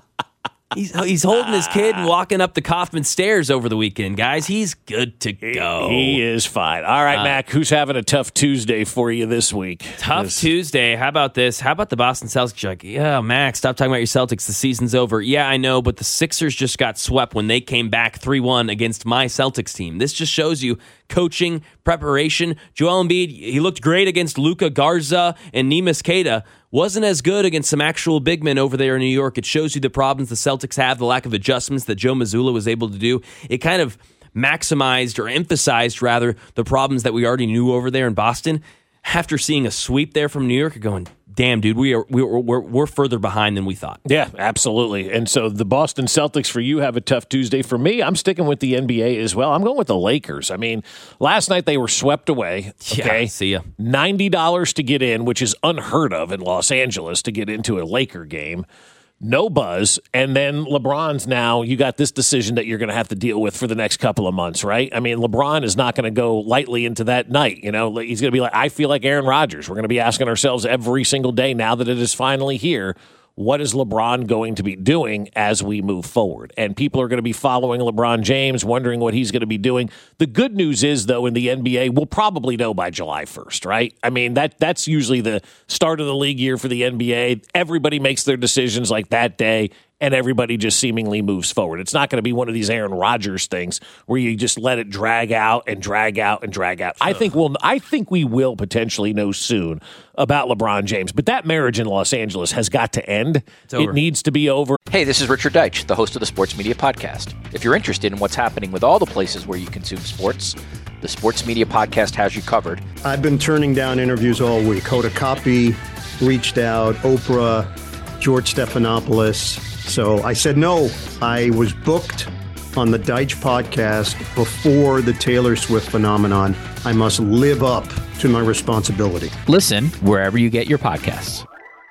He's, he's holding his kid and walking up the Kaufman stairs over the weekend, guys. He's good to go. He, he is fine. All right, uh, Mac, who's having a tough Tuesday for you this week? Tough this- Tuesday. How about this? How about the Boston Celtics? Like, yeah, Mac, stop talking about your Celtics. The season's over. Yeah, I know, but the Sixers just got swept when they came back three one against my Celtics team. This just shows you coaching, preparation. Joel Embiid, he looked great against Luka Garza and Neemias Queta. Wasn't as good against some actual big men over there in New York. It shows you the problems the Celtics have, the lack of adjustments that Joe Mazzulla was able to do. It kind of maximized or emphasized, rather, the problems that we already knew over there in Boston. After seeing a sweep there from New York, you're going, damn, dude, we are we're, we're we're further behind than we thought. Yeah, absolutely. And so the Boston Celtics for you have a tough Tuesday. For me, I'm sticking with the N B A as well. I'm going with the Lakers. I mean, last night they were swept away. Okay, yeah, see ya. ninety dollars to get in, which is unheard of in Los Angeles to get into a Laker game. No buzz. And then LeBron's now, you got this decision that you're going to have to deal with for the next couple of months, right? I mean, LeBron is not going to go lightly into that night. You know, he's going to be like, I feel like Aaron Rodgers. We're going to be asking ourselves every single day now that it is finally here, what is LeBron going to be doing as we move forward? And people are going to be following LeBron James, wondering what he's going to be doing. The good news is, though, in the N B A, we'll probably know by July first, right? I mean, that that's usually the start of the league year for the N B A. Everybody makes their decisions like that day, and everybody just seemingly moves forward. It's not going to be one of these Aaron Rodgers things where you just let it drag out and drag out and drag out. I think we'll I think we will potentially know soon about LeBron James, but that marriage in Los Angeles has got to end. It needs to be over. Hey, this is Richard Deitch, the host of the Sports Media Podcast. If you're interested in what's happening with all the places where you consume sports, the Sports Media Podcast has you covered. I've been turning down interviews all week. Hoda Kotb reached out, Oprah, George Stephanopoulos. So I said no. I was booked on the Deitch podcast before the Taylor Swift phenomenon. I must live up to my responsibility. Listen wherever you get your podcasts.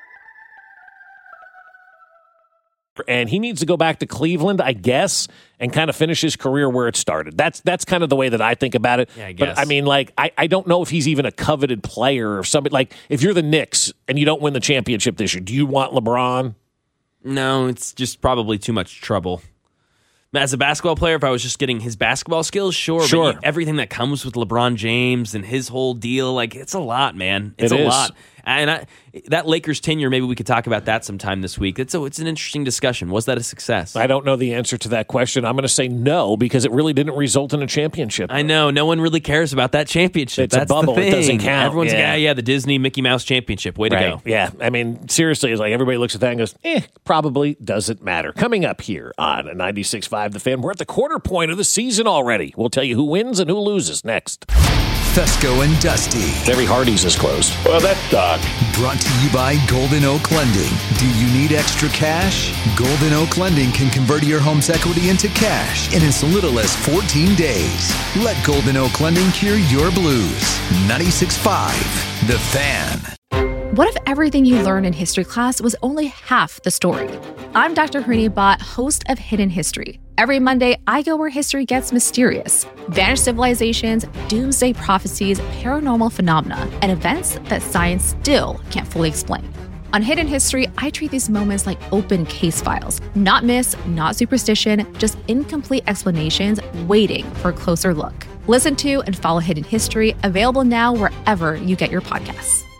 And he needs to go back to Cleveland, I guess, and kind of finish his career where it started. That's that's kind of the way that I think about it. Yeah, I guess. But I mean, like, I, I don't know if he's even a coveted player or somebody. Like, if you're the Knicks and you don't win the championship this year, do you want LeBron? No, it's just probably too much trouble. As a basketball player, if I was just getting his basketball skills, sure. Sure. But everything that comes with LeBron James and his whole deal, like, it's a lot, man. It's It a is. lot. And I, that Lakers tenure, maybe we could talk about that sometime this week. It's a, it's an interesting discussion. Was that a success? I don't know the answer to that question. I'm going to say no, because it really didn't result in a championship. I know. No one really cares about that championship. It's That's a bubble. The thing. It doesn't count. Everyone's yeah. like, yeah, the Disney Mickey Mouse championship. Way to right. go. Yeah. I mean, seriously, it's like everybody looks at that and goes, eh, probably doesn't matter. Coming up here on ninety-six point five The Fan, we're at the quarter point of the season already. We'll tell you who wins and who loses next. Fesco and Dusty. Terry Hardy's is closed. Well, that sucks. Brought to you by Golden Oak Lending. Do you need extra cash? Golden Oak Lending can convert your home's equity into cash in as little as fourteen days. Let Golden Oak Lending cure your blues. ninety-six point five The Fan. What if everything you learned in history class was only half the story? I'm Doctor Hrini Bhatt, host of Hidden History. Every Monday, I go where history gets mysterious. Vanished civilizations, doomsday prophecies, paranormal phenomena, and events that science still can't fully explain. On Hidden History, I treat these moments like open case files. Not myths, not superstition, just incomplete explanations waiting for a closer look. Listen to and follow Hidden History, available now wherever you get your podcasts.